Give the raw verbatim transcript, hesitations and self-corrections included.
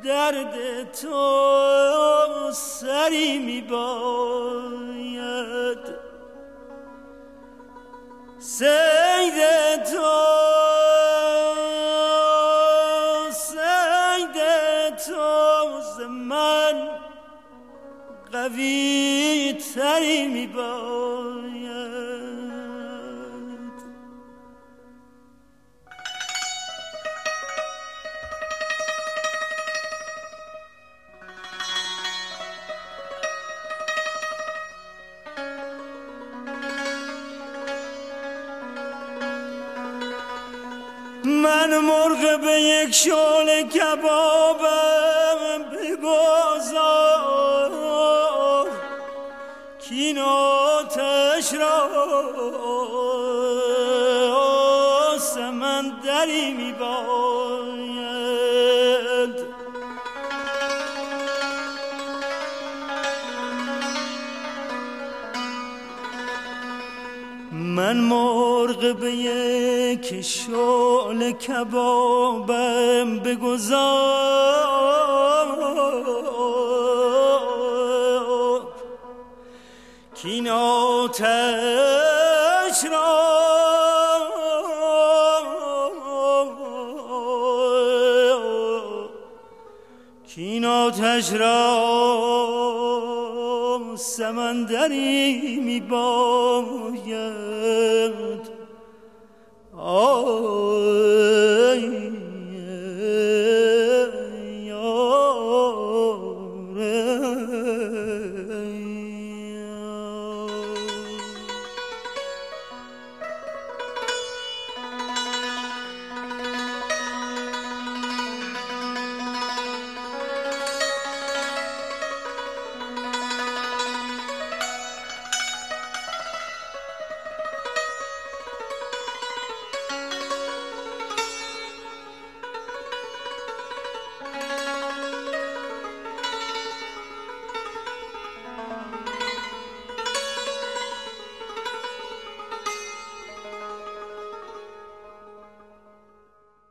درد تو سری می باید، سید تو سید تو ز من قوی تری می باید. من مرغ به یک شعله کبابم بگذار، کین آتش را سمندری می باید. من مرغ به یک شعله کبابم بگذار، کین آتش را کین آتش را سمندری می باید. آی